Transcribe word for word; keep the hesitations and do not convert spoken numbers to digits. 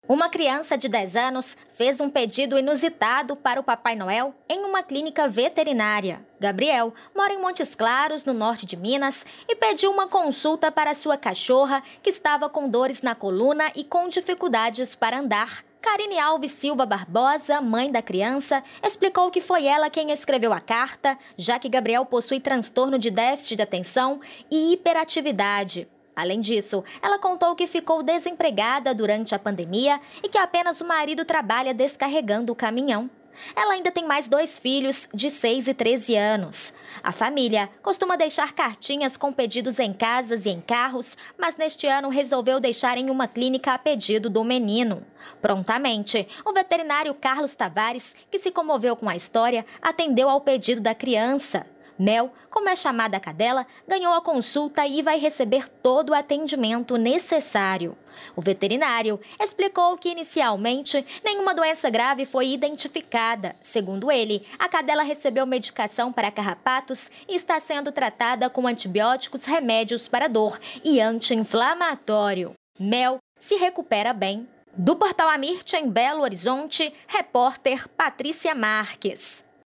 Uma criança de dez anos fez um pedido inusitado para o Papai Noel em uma clínica veterinária. Gabriel mora em Montes Claros, no norte de Minas, e pediu uma consulta para sua cachorra, que estava com dores na coluna e com dificuldades para andar. Karine Alves Silva Barbosa, mãe da criança, explicou que foi ela quem escreveu a carta, já que Gabriel possui transtorno de déficit de atenção e hiperatividade. Além disso, ela contou que ficou desempregada durante a pandemia e que apenas o marido trabalha descarregando o caminhão. Ela ainda tem mais dois filhos, de seis e treze anos. A família costuma deixar cartinhas com pedidos em casas e em carros, mas neste ano resolveu deixar em uma clínica a pedido do menino. Prontamente, o veterinário Carlos Tavares, que se comoveu com a história, atendeu ao pedido da criança. Mel, como é chamada a cadela, ganhou a consulta e vai receber todo o atendimento necessário. O veterinário explicou que, inicialmente, nenhuma doença grave foi identificada. Segundo ele, a cadela recebeu medicação para carrapatos e está sendo tratada com antibióticos, remédios para dor e anti-inflamatório. Mel se recupera bem. Do Portal Amirte, em Belo Horizonte, repórter Patrícia Marques.